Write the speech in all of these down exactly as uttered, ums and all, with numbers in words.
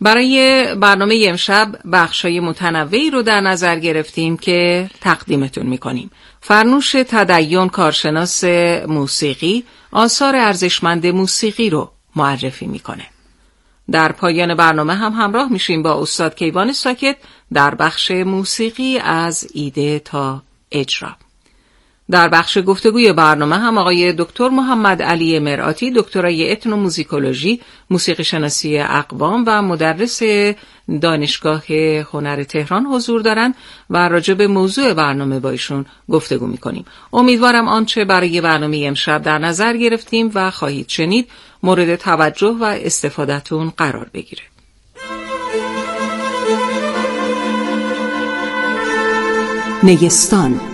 برای برنامه امشب بخشای متنوعی رو در نظر گرفتیم که تقدیمتون میکنیم. فرنوش تدین، کارشناس موسیقی، آثار ارزشمند موسیقی رو معرفی میکنه. در پایان برنامه هم همراه میشیم با استاد کیوان ساکت در بخش موسیقی از ایده تا اجرا. در بخش گفتگوی برنامه هم آقای دکتر محمد علی مرآتی، دکترای اتنوموزیکولوژی، موسیقی شناسی اقوام و مدرس دانشگاه هنر تهران حضور دارن و راجع به موضوع برنامه با ایشون گفتگو میکنیم. امیدوارم آنچه برای برنامه امشب در نظر گرفتیم و خواهید شنید مورد توجه و استفادهتون قرار بگیره. نیستان.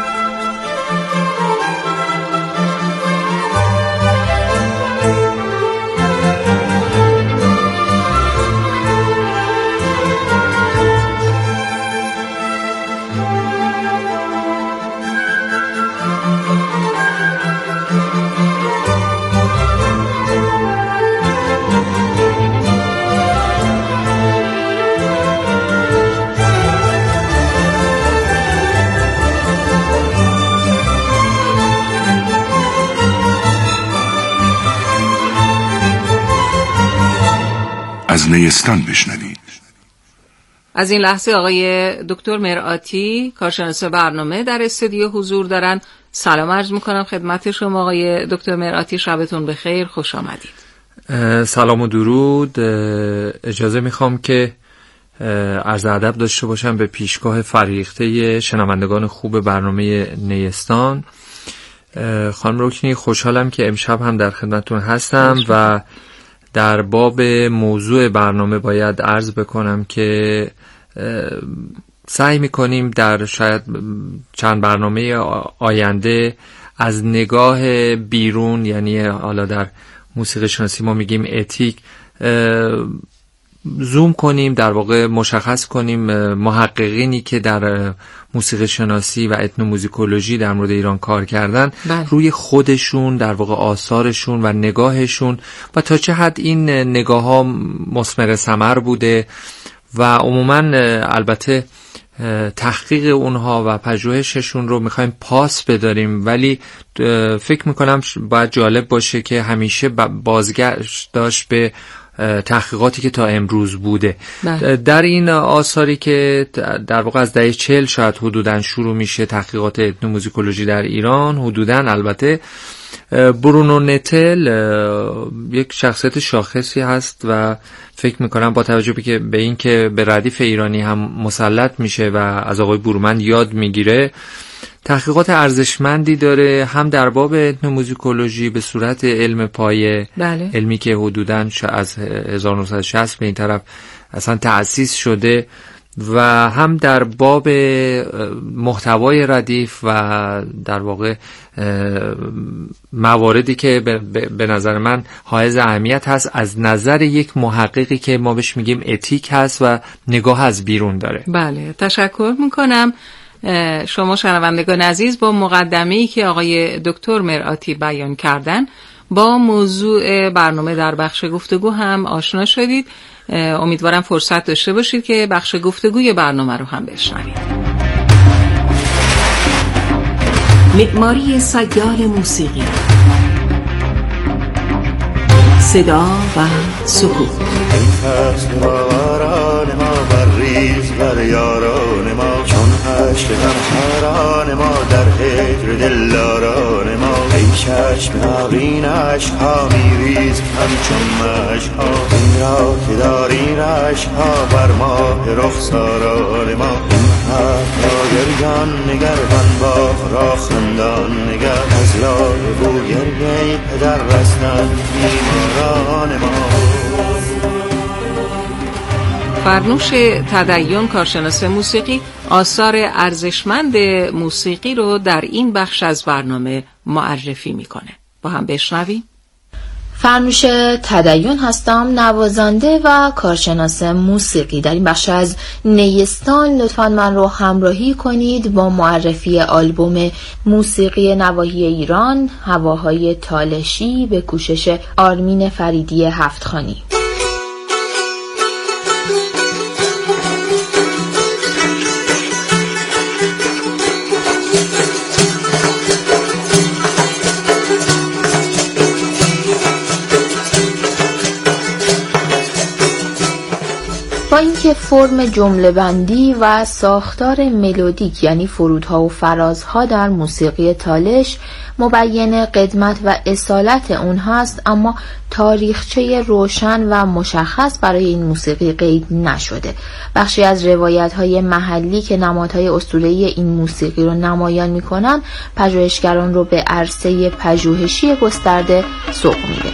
از نیستان بشنوید. از این لحظه آقای دکتر مرآتی، کارشناس برنامه، در استودیو حضور دارن. سلام عرض میکنم خدمت شما آقای دکتر مرآتی، شبتون بخیر، خوش آمدید. سلام و درود. اجازه میخوام که عرض ادب داشته باشم به پیشگاه فریخته شنوندگان خوب برنامه نیستان. خانم رکنی، خوشحالم که امشب هم در خدمتتون هستم و در باب موضوع برنامه باید عرض بکنم که سعی میکنیم در شاید چند برنامه آینده از نگاه بیرون، یعنی حالا در موسیقی شناسی ما میگیم اتیک، زوم کنیم، در واقع مشخص کنیم محققینی که در موسیقی شناسی و اتنوموزیکولوژی در مورد ایران کار کردن بله. روی خودشون، در واقع آثارشون و نگاهشون و تا چه حد این نگاه ها مثمر ثمر بوده و عموما البته تحقیق اونها و پژوهششون رو میخوایم پاس بداریم، ولی فکر میکنم باید جالب باشه که همیشه بازگشت داشت به تحقیقاتی که تا امروز بوده. بله. در این آثاری که در واقع از دهه چهل شاید حدوداً شروع میشه تحقیقات اتنوموزیکولوژی در ایران، حدوداً البته برونو نتل یک شخصیت شاخصی هست و فکر میکنم با توجه به این که به ردیف ایرانی هم مسلط میشه و از آقای برومند یاد میگیره، تحقیقات ارزشمندی داره، هم در باب اتنوموزیکولوژی به صورت علم پایه، بله. علمی که حدوداً از هزار و نهصد و شصت به این طرف اصلا تأسیس شده، و هم در باب محتوای ردیف و در واقع مواردی که به نظر من حائز اهمیت هست از نظر یک محققی که ما بهش میگیم اتیک هست و نگاه از بیرون داره. بله، تشکر میکنم. شما شنوندگان عزیز با مقدمه‌ای که آقای دکتر مرآتی بیان کردن با موضوع برنامه در بخش گفتگو هم آشنا شدید. امیدوارم فرصت داشته باشید که بخش گفتگوی برنامه رو هم بشنوید. معماری سیال موسیقی، صدا و سکوت. عشق غمخواران ما در هجر دلداران ما، ای چشم ناقین عشقها میریز همچون مشکها، این را که داری رشکها بر ماه رخساران ما، این حرف را گریان نگر من باغ را خندان نگر، از لاله بو گریه پدر رستن بیماران ما. فرنوش تدین، کارشناس موسیقی، آثار ارزشمند موسیقی رو در این بخش از برنامه معرفی میکنه. با هم بشنویم. فرنوش تدین هستم، نوازنده و کارشناس موسیقی. در این بخش از نیستان لطفاً من رو همراهی کنید با معرفی آلبوم موسیقی نواحی ایران، هواهای تالشی، به کوشش آرمین فریدی هفتخانی. با اینکه فرم جمله بندی و ساختار ملودیک یعنی فرودها و فرازها در موسیقی تالش مبین قدمت و اصالت اون هست، اما تاریخچه روشن و مشخص برای این موسیقی قید نشده. بخشی از روایت‌های محلی که نمادهای اسطوره‌ای این موسیقی رو نمایان می‌کنن، پژوهشگران رو به عرصه پژوهشی گسترده سوق میده.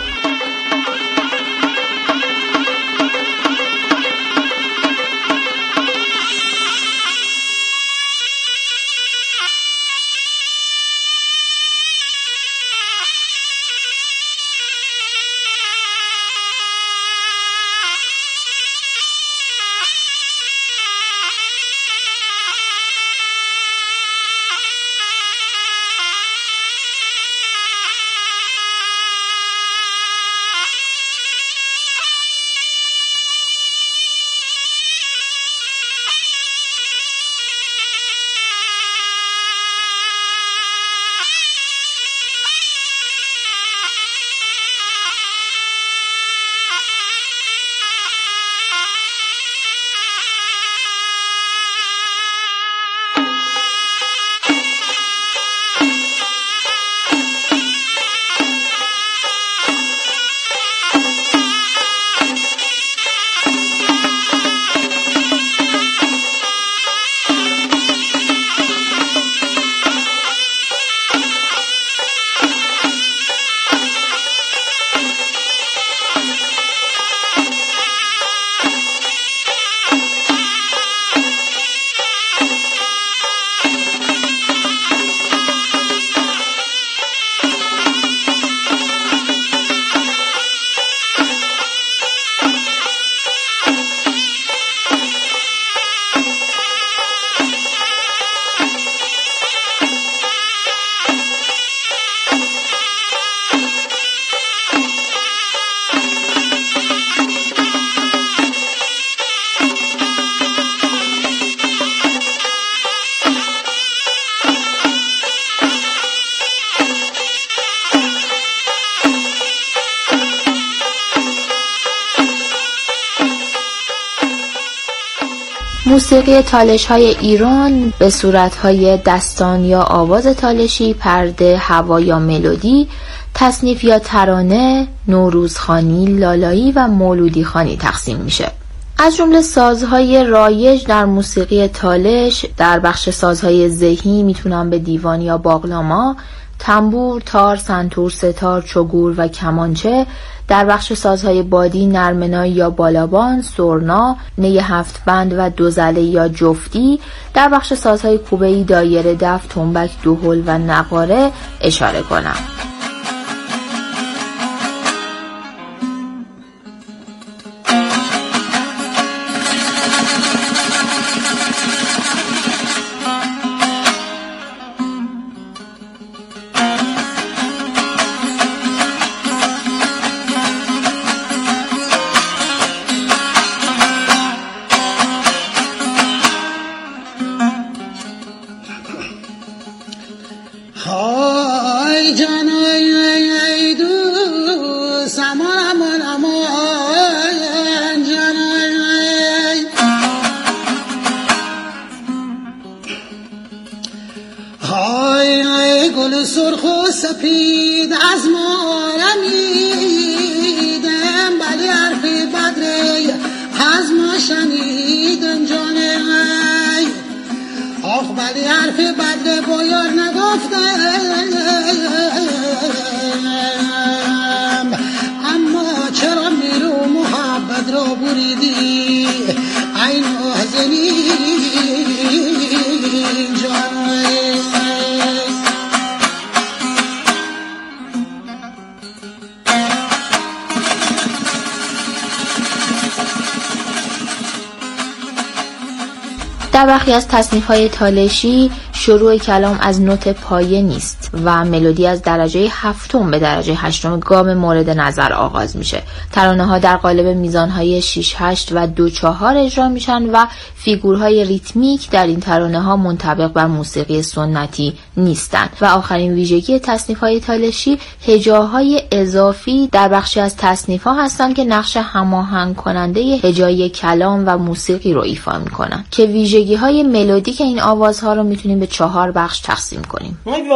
موسیقی تالش‌های ایران به صورت‌های دستان یا آواز تالشی، پرده، هوا یا ملودی، تصنیف یا ترانه، نوروزخوانی، لالایی و مولودی خوانی تقسیم میشه. از جمله سازهای رایج در موسیقی تالش در بخش سازهای ذهی میتونن به دیوان یا باقلاما، تنبور، تار، سنتور، ستار، چگور و کمانچه، در بخش سازهای بادی نرمنای یا بالابان، سرنا، نی هفت بند و دوزله یا جفتی، در بخش سازهای کوبه‌ای دایره، دف، تنبک، دهل و نقاره اشاره کنم. سرخ و سپید از ما رمیدم، بلی حرف بدره از ما شنیدم جانه ای، آخ بلی حرف بدره با یار نگفتم، اما چرا میرو محبت را بریدی ای نازنین جانه ای. در برخی از تصنیف‌های تالشی شروع کلام از نوت پایه نیست، و ملودی از درجه هفتم به درجه هشتم گام مورد نظر آغاز میشه. ترانه ها در قالب میزانهای شش هشت و دو چهار اجرا میشن و فیگورهای ریتمیک در این ترانه ها منطبق بر موسیقی سنتی نیستند. و آخرین ویژگی تصنیف های تالشی هجاهای اضافی در بخشی از تصنیف ها هستند که نقش هماهنگ کننده هجای کلام و موسیقی رو ایفا میکنن که ویژگی های ملودیک این آوازها رو میتونیم به چهار بخش تقسیم کنیم.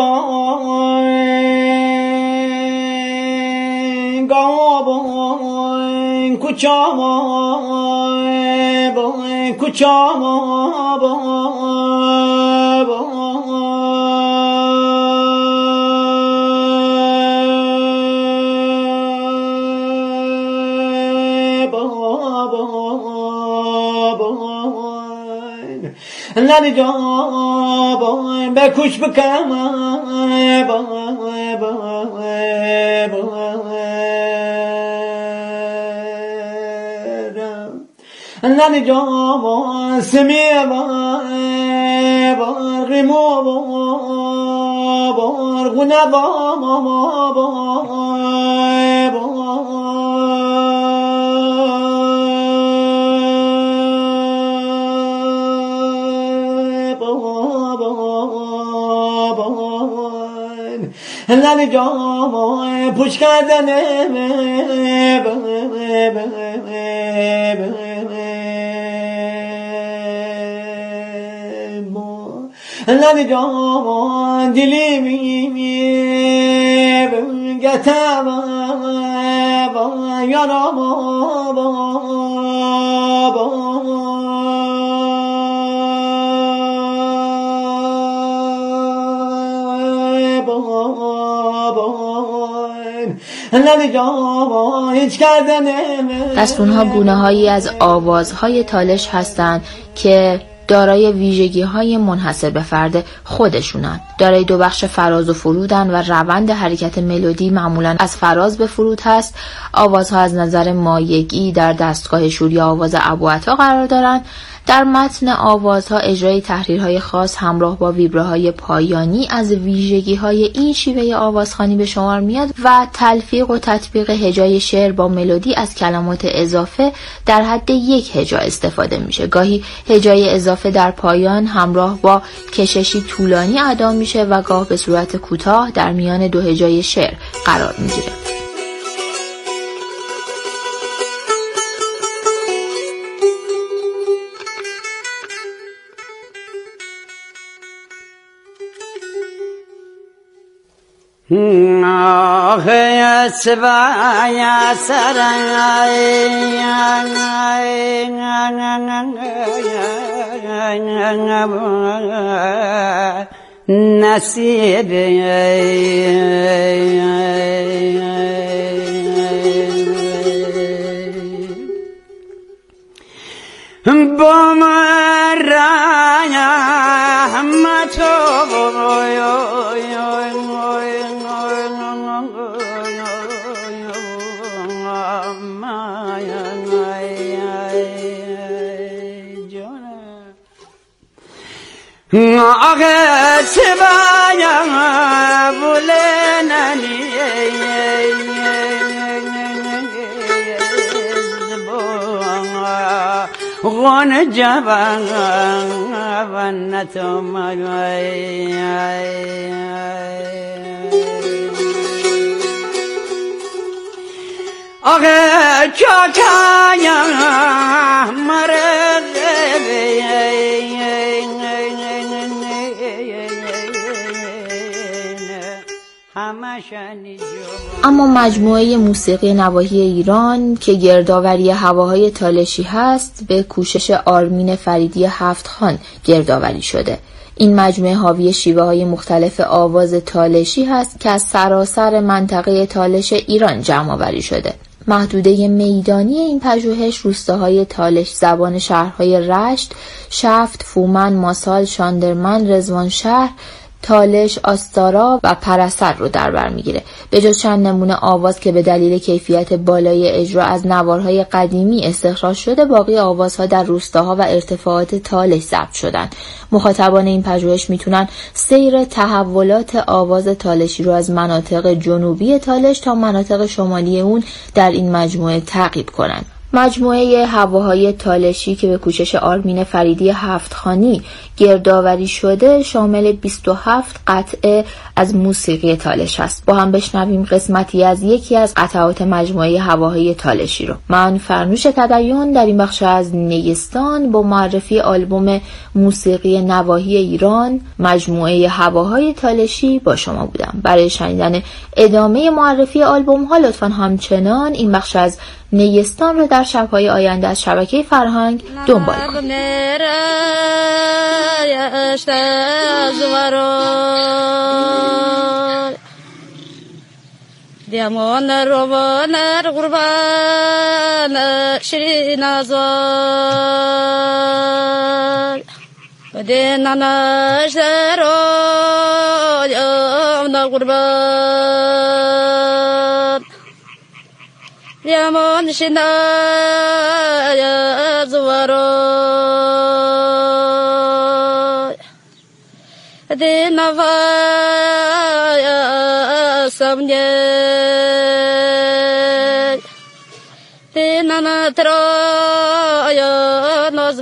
نانی جان بکوش بکم نانی جان سمی بار غیمو بار غنه بار نانی جان پوش کردنه نانی جان دلی می گتم یارم دستون‌ها گونه‌هایی از آوازهای تالش هستند که دارای ویژگی‌های منحصر به فرد خودشونن. دارای دو بخش فراز و فرودن و روند حرکت ملودی معمولاً از فراز به فرود هست. آوازها از نظر مایگی در دستگاه شوری آواز ابوعطا قرار دارند. در متن آوازها اجرای تحریرهای خاص همراه با ویبره‌های پایانی از ویژگی‌های این شیوه آوازخوانی به شمار میاد و تلفیق و تطبیق هجای شعر با ملودی از کلمات اضافه در حد یک هجا استفاده میشه. گاهی هجای اضافه در پایان همراه با کششی طولانی ادا میشه و گاه به صورت کوتاه در میان دو هجای شعر قرار میگیره. آخ یا سبا یا سرای نصیب با مرا همتو آگه سبایا بولنانی غن جوان ونتو مگوی آگه چاکایا مرد اما مجموعه موسیقی نواحی ایران که گردآوری هواهای تالشی هست به کوشش آرمین فریدی هفت‌خوان گردآوری شده. این مجموعه حاوی شیوه‌های مختلف آواز تالشی هست که از سراسر منطقه تالش ایران جمع‌آوری شده. محدوده میدانی این پژوهش روستاهای تالش زبان شهرهای رشت، شفت، فومن، ماسال، شاندرمن، رضوانشهر، تالش، آستارا و پرسر رو در بر میگیره. به جز چند نمونه آواز که به دلیل کیفیت بالای اجرا از نوارهای قدیمی استخراج شده، باقی آوازها در روستاها و ارتفاعات تالش ضبط شدن. مخاطبان این پژوهش میتونن سیر تحولات آواز تالشی رو از مناطق جنوبی تالش تا مناطق شمالی اون در این مجموعه تعقیب کنن. مجموعه هواهای تالشی که به کوشش آرمین فریدی هفتخانی گردآوری شده شامل بیست و هفت قطعه از موسیقی تالش است. با هم بشنویم قسمتی از یکی از قطعات مجموعه هواهای تالشی رو. من فرنوش تدین در این بخش از نیستان با معرفی آلبوم موسیقی نواحی ایران مجموعه هواهای تالشی با شما بودم. برای شنیدن ادامه معرفی آلبوم ها لطفاً همچنان این بخش از نیستان رو در شب‌های آینده از شبکه فرهنگ دنبال کنید. دیمان روان قربان شیرین ازال بدینانش رویان قربان دیمان شنای زوارای دینوای سمنی دینانا ترای ناز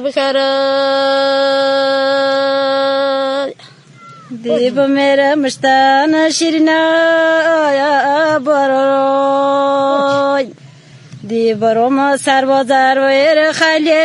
بخرای دیب میره مشتان شیرینای برای دی برام سربازر و ایر خالی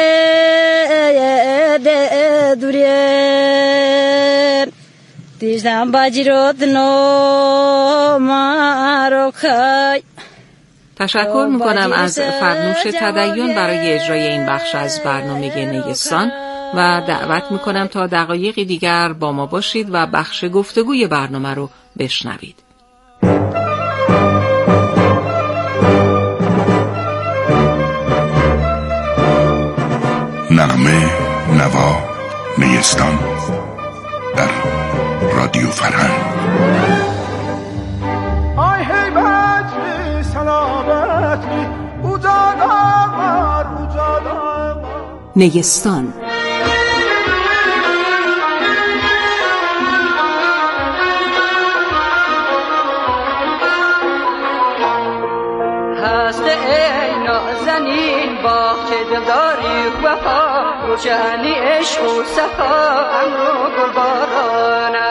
دوریم دیشتم باجی رو دنو مارو خای. تشکر میکنم از فرنوش تدین برای اجرای این بخش از برنامه نیستان و دعوت میکنم تا دقایقی دیگر با ما باشید و بخش گفتگوی برنامه رو بشنوید. نغمه نوا نیستان در رادیو فرهنگ. آی هیبت می سلامت می اوجاد آمار اوجاد آمار نیستان. هست ای نازنین باغچه دلداری وفا روشنی عشق و صفا امرو گلبارانه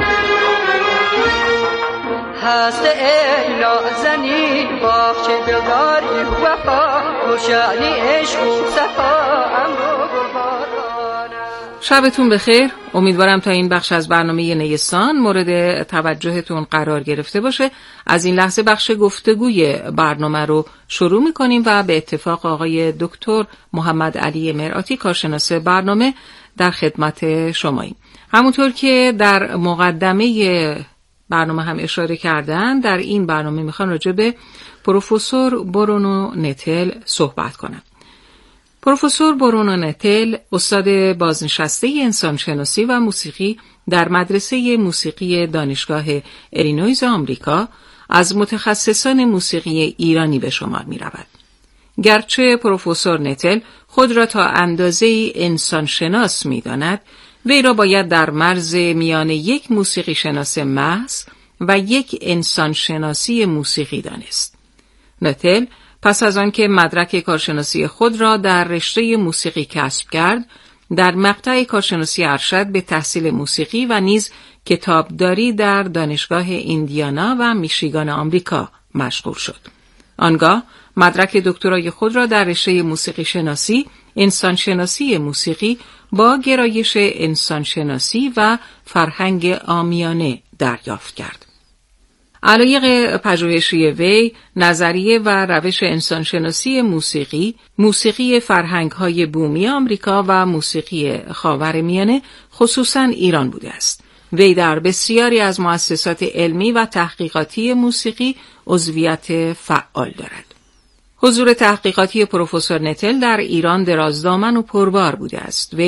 هست ای نازنین باغچه دلداری وفا روشنی عشق و صفا امرو گلبارانه. شبتون بخیر. امیدوارم تا این بخش از برنامه نیستان مورد توجهتون قرار گرفته باشه. از این لحظه بخش گفتگوی برنامه رو شروع میکنیم و به اتفاق آقای دکتر محمد علی مرآتی کارشناس برنامه در خدمت شماییم. همونطور که در مقدمه برنامه هم اشاره کردن، در این برنامه میخوان راجع به پروفسور برونو نتل صحبت کنم. پروفسور برونو نتل استاد بازنشسته انسانشناسی و موسیقی در مدرسه موسیقی دانشگاه ایلینویز آمریکا از متخصصان موسیقی ایرانی به شمار می رود. گرچه پروفسور نتل خود را تا اندازه انسانشناس می داند، وی را باید در مرز میان یک موسیقی شناس محض و یک انسانشناسی موسیقی دانست. نتل پس از آنکه مدرک کارشناسی خود را در رشته موسیقی کسب کرد، در مقطع کارشناسی ارشد به تحصیل موسیقی و نیز کتابداری در دانشگاه ایندیانا و میشیگان آمریکا مشغول شد. آنگاه مدرک دکترای خود را در رشته موسیقی شناسی، انسانشناسی موسیقی با گرایش انسانشناسی و فرهنگ عامیانه دریافت کرد. علایق پژوهشی وی، نظریه و روش انسانشناسی موسیقی، موسیقی فرهنگ‌های بومی آمریکا و موسیقی خاورمیانه خصوصاً ایران بوده است. وی در بسیاری از مؤسسات علمی و تحقیقاتی موسیقی عضویت فعال دارد. حضور تحقیقاتی پروفسور نتل در ایران درازدامن و پربار بوده است. وی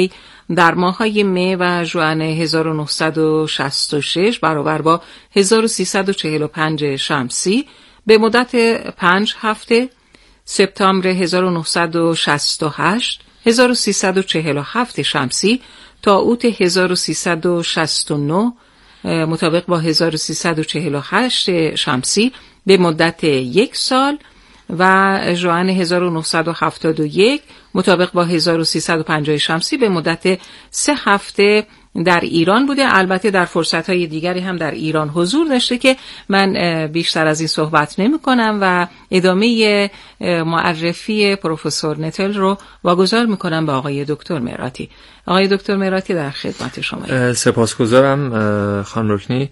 در ماه‌های می و ژوئن هزار و نهصد و شصت و شش برابر با هزار و سیصد و چهل و پنج شمسی به مدت پنج هفته، سپتامبر هزار و نهصد و شصت و هشت هزار و سیصد و چهل و هفت شمسی تا اوت هزار و سیصد و شصت و نه مطابق با هزار و سیصد و چهل و هشت شمسی به مدت یک سال و ژوئن هزار و نهصد و هفتاد و یک مطابق با هزار و سیصد و پنجاه شمسی به مدت سه هفته در ایران بوده. البته در فرصت‌های دیگری هم در ایران حضور داشته که من بیشتر از این صحبت نمی کنم و ادامه معرفی پروفسور نتل رو واگذار می کنم به آقای دکتر میراتی. آقای دکتر میراتی در خدمت شما. سپاسگزارم خانم رکنی.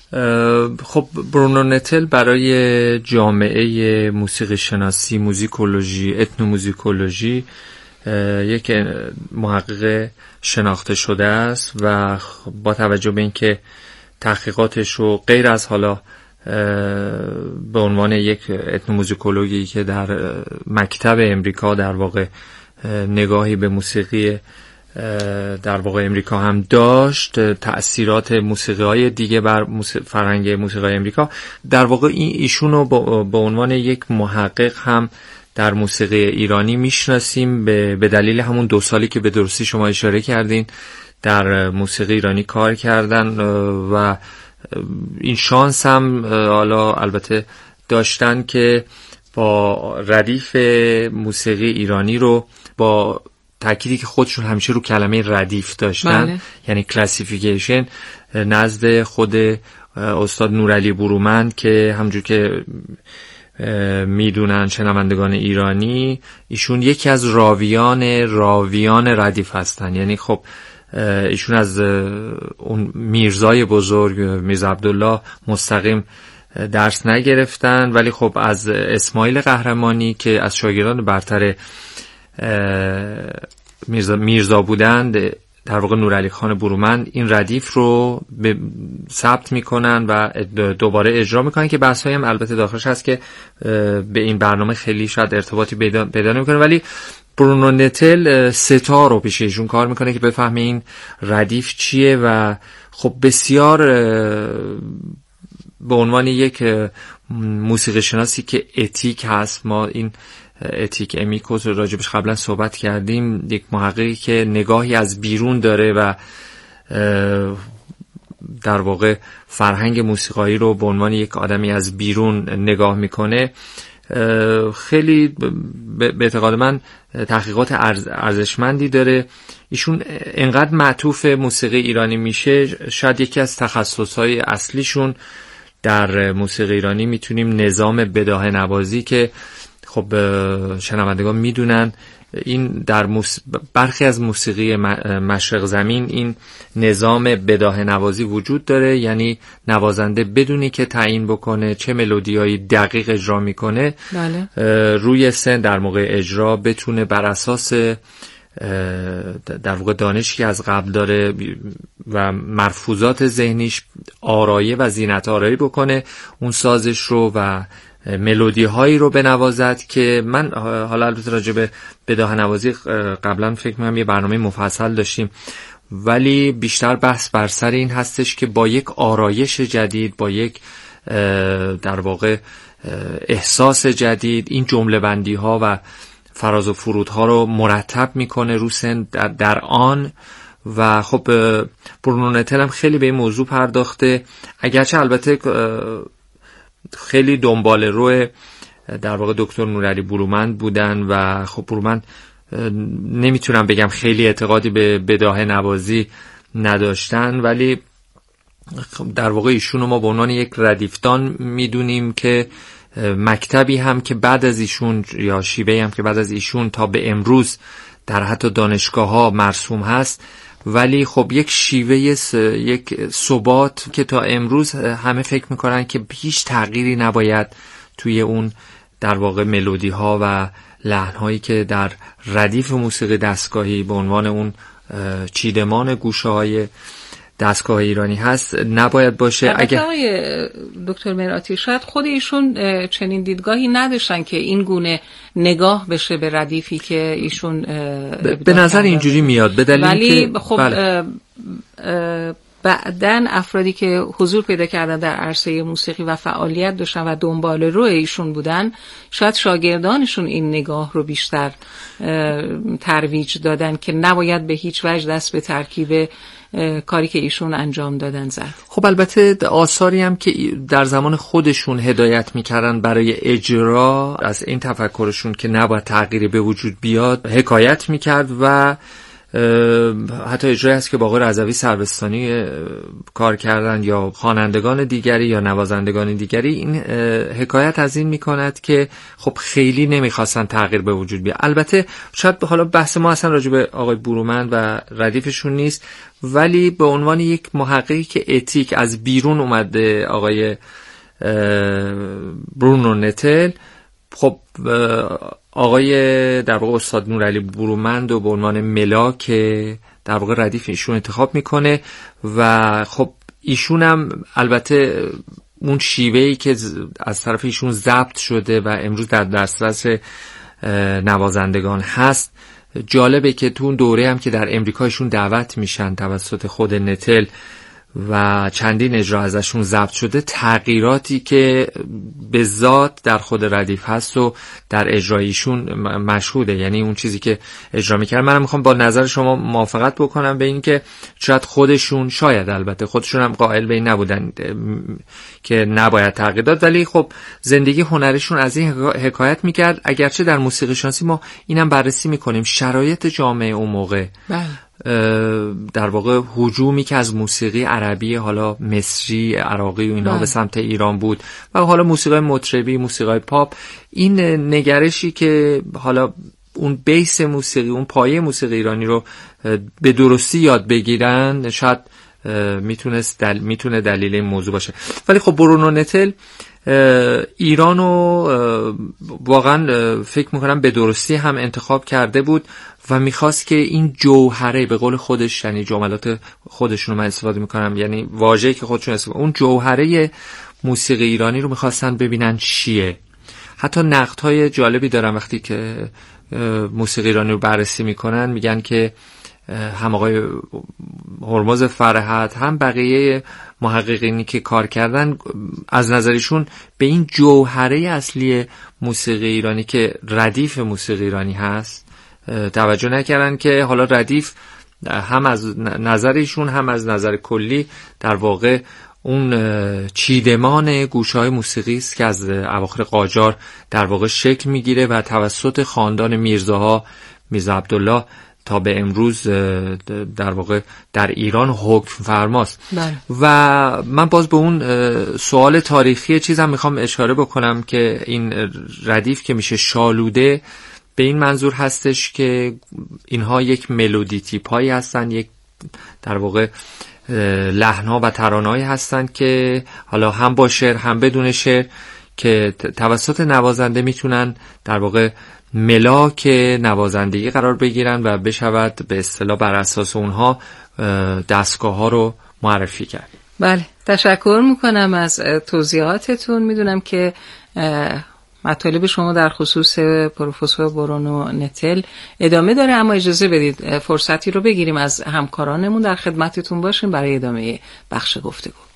خب برونو نتل برای جامعه موسیقی شناسی، موزیکولوژی، etnomusicology یک محقق شناخته شده است و با توجه به اینکه تحقیقاتش رو غیر از حالا به عنوان یک etnomusicology که در مکتب امریکا در واقع نگاهی به موسیقی در واقع امریکا هم داشت، تأثیرات موسیقی های دیگه بر فرهنگ موسیقی امریکا، در واقع این ایشون رو به عنوان یک محقق هم در موسیقی ایرانی میشناسیم به دلیل همون دو سالی که به درستی شما اشاره کردین در موسیقی ایرانی کار کردن و این شانس هم حالا البته داشتن که با ردیف موسیقی ایرانی رو با تأکیدی که خودشون همیشه رو کلمه ردیف داشتن، بله. یعنی کلاسیفیکیشن نزد خود استاد نورعلی برومند که همونجور که میدونن شنوندگان ایرانی ایشون یکی از راویان راویان ردیف هستن. یعنی خب ایشون از اون میرزای بزرگ میرزا عبدالله مستقیم درس نگرفتن، ولی خب از اسماعیل قهرمانی که از شاگردان برتر میرزا, میرزا بودند، در واقع نورعلی خان برومند این ردیف رو ثبت میکنن و دوباره اجرا میکنن که بحث‌هایی هم البته داخلش هست که به این برنامه خیلی شاید ارتباطی پیدا نمیکنه، ولی برونو نتل ستا رو پیش ایشون کار میکنه که بفهمه این ردیف چیه و خب بسیار به عنوان یک موسیقی شناسی که اتیک هست، ما این اتیک امیکوس رو راجبش قبلا صحبت کردیم، یک محققی که نگاهی از بیرون داره و در واقع فرهنگ موسیقایی رو به عنوان یک آدمی از بیرون نگاه میکنه، خیلی به اعتقاد من تحقیقات ارزشمندی داره. ایشون انقدر معطوف موسیقی ایرانی میشه، شاید یکی از تخصصهای اصلیشون در موسیقی ایرانی میتونیم نظام بداهه نوازی که خب شنوندگان میدونن این در موس... برخی از موسیقی مشرق زمین این نظام بداهه نوازی وجود داره، یعنی نوازنده بدونی که تعیین بکنه چه ملودیایی دقیق اجرا میکنه، بله. روی سن در موقع اجرا بتونه بر اساس در واقع دانشی که از قبل داره و مرفوضات ذهنیش آرایه و زینت آرایی بکنه اون سازش رو و ملودی هایی رو بنوازد که من حالا البته راجع به بداهه نوازی قبلا فکر می‌کنم یه برنامه مفصل داشتیم، ولی بیشتر بحث بر سر این هستش که با یک آرایش جدید، با یک در واقع احساس جدید این جمله بندی ها و فراز و فرودها رو مرتب میکنه رو سن در, در آن و خب برونو نتل هم خیلی به این موضوع پرداخته، اگرچه البته خیلی دنبال روی در واقع دکتر نورعلی برومند بودن و خب برومند نمیتونم بگم خیلی اعتقادی به بداهه نوازی نداشتن، ولی در واقع ایشونو ما به عنوان یک ردیفدان میدونیم که مکتبی هم که بعد از ایشون یا شیوهی هم که بعد از ایشون تا به امروز در حتی دانشگاه ها مرسوم هست، ولی خب یک شیوه یک ثبات که تا امروز همه فکر میکنن که هیچ تغییری نباید توی اون در واقع ملودی ها و لحن هایی که در ردیف موسیقی دستگاهی به عنوان اون چیدمان گوشه های دستگاه ایرانی هست نباید باشه. اگر آقای دکتر میراتی شاید خود ایشون چنین دیدگاهی نداشتن که این گونه نگاه بشه به ردیفی که ایشون به نظر اینجوری میاد، به دلیل ولی که خب بله. بعدن افرادی که حضور پیدا کردن در عرصه موسیقی و فعالیت داشتن و دنبال رو ایشون بودن، شاید شاگردانشون این نگاه رو بیشتر ترویج دادن که نباید به هیچ وجه دست به ترکیب کاری که ایشون انجام دادن زد. خب البته آثاری هم که در زمان خودشون هدایت میکردن برای اجرا، از این تفکرشون که نباید تغییری به وجود بیاد حکایت میکرد و حتی اجرایی هست که با آقای رضوی سروستانی کار کردن یا خوانندگان دیگری یا نوازندگان دیگری. این حکایت از این میکند که خب خیلی نمیخواستن تغییر به وجود بیاد. البته شاید حالا بحث ما اصلا راجع به آقای برومند و ردیفشون نیست، ولی به عنوان یک محققی که اتیک از بیرون اومده، آقای برونو نتل، خب آقای در واقع استاد نورعلی برومند و به عنوان ملاک در واقع ردیف ایشون انتخاب میکنه و خب ایشون هم البته اون شیوهی که از طرف ایشون ضبط شده و امروز در دسترس نوازندگان هست جالبه که تو اون دوره هم که در امریکا ایشون دعوت میشن توسط خود نتل و چندین اجرا ازشون ضبط شده، تغییراتی که به ذات در خود ردیف هست و در اجرایشون مشهوده. یعنی اون چیزی که اجرا میکردن، منم میخوام با نظر شما موافقت بکنم به این که شاید خودشون شاید البته خودشون هم قائل به این نبودن که نباید تغییر داد، ولی خب زندگی هنریشون از این حکایت میکرد. اگرچه در موسیقی شناسی ما اینم بررسی میکنیم شرایط جامعه اون موقع، بله، در واقع هجومی که از موسیقی عربی حالا مصری عراقی و اینا به سمت ایران بود و حالا موسیقی مطربی، موسیقی پاپ، این نگرشی که حالا اون بیس موسیقی، اون پایه موسیقی ایرانی رو به درستی یاد بگیرن، شاید میتونست دل... میتونه دلیل این موضوع باشه. ولی خب برونو نتل ایرانو واقعا فکر میکنم به درستی هم انتخاب کرده بود و میخواست که این جوهره، به قول خودش، یعنی جملات خودشون رو من استفاده میکنم، یعنی واژه‌ای که خودشون استفاده، اون جوهره موسیقی ایرانی رو میخواستن ببینن چیه. حتی نقدهای جالبی دارن وقتی که موسیقی ایرانی رو بررسی میکنن، میگن که هم آقای هرمز فرحت هم بقیه محققینی که کار کردن از نظرشون به این جوهره اصلی موسیقی ایرانی که ردیف موسیقی ایرانی هست توجه نکردن، که حالا ردیف هم از نظرشون هم از نظر کلی در واقع اون چیدمان گوشه‌های موسیقی است که از اواخر قاجار در واقع شکل میگیره و توسط خاندان میرزاها، میرزا عبدالله تا به امروز در واقع در ایران حکم فرماست. بله. و من باز به اون سوال تاریخی چیزم میخوام اشاره بکنم که این ردیف که میشه شالوده به این منظور هستش که اینها یک ملودی تیپ هایی هستن، یک در واقع لحن‌ها و ترانه‌هایی هستن که حالا هم با شعر هم بدون شعر که توسط نوازنده میتونن در واقع ملاک نوازندگی قرار بگیرن و بشود به اصطلاح بر اساس اونها دستگاه ها رو معرفی کرد. بله، تشکر میکنم از توضیحاتتون. میدونم که مطالب شما در خصوص پروفسور برونو نتل ادامه داره، اما اجازه بدید فرصتی رو بگیریم از همکارانمون در خدمتتون باشیم برای ادامه بخش گفتگو.